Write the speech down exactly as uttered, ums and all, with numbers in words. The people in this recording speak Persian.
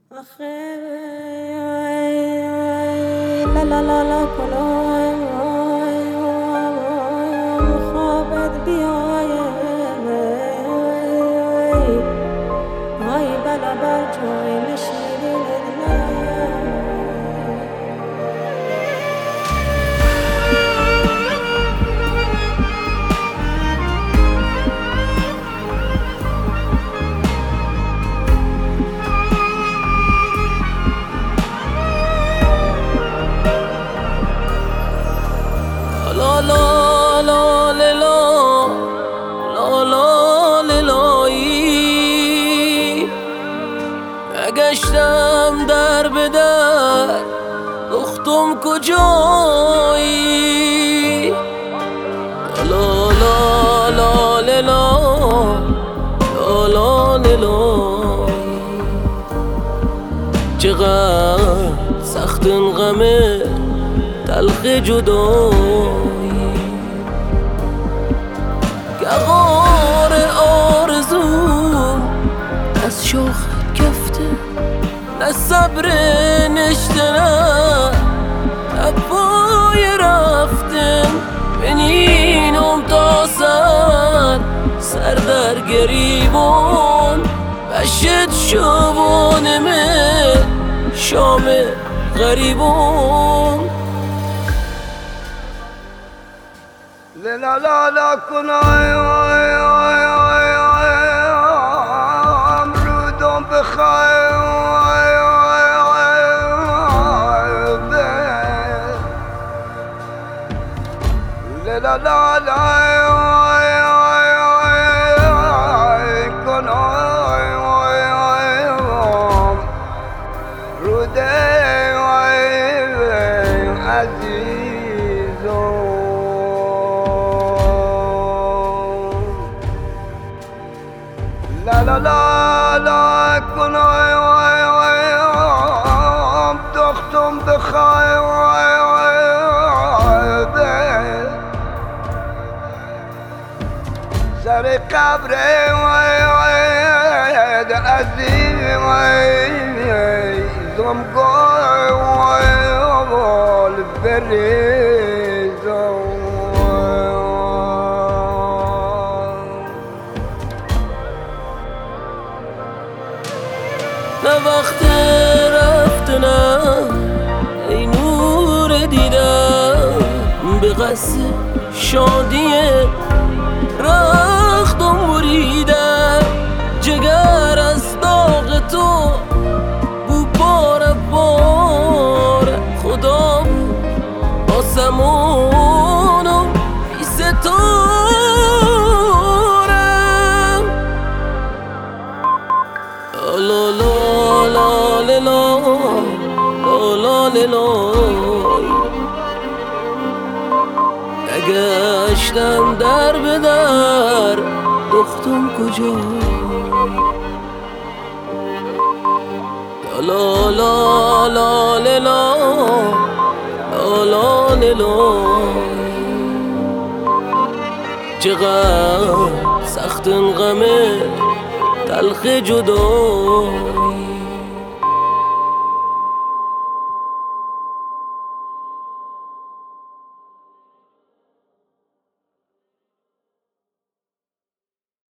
آخه لا لا لا لا کنای خوابت بیای های بلا بر جای نشینی لا لا لا لا لا لا لا لایی نگشتم در به در دختم کجایی لا لا لا لا لا لا لا چقدر سخت این غمه تلخ جدایی گهار آرزوم از شاخ کفته نه صبر نشتنه نه پای رفتن بنینم تا سر سر در گریبون بشت شبانمه شام غریبون لا لا لا کنای امرودم بخیر لا لا لا کنای روده عزیزم لا لا لا لا کنای دختم بخیر سر قبر عزیزم زمگاه بریزم نه وقت رفتنم ای نور دیدم به قصد شادیه رختم بریدم جگر از داغ تو بو باره باره خدا آسمونم بی ستارم لا لا لا لا لا لا لا نگشتم در به در دختم کجا لا لا لا لا لا لا لا چقدر سخت این غمه تلخ جدایی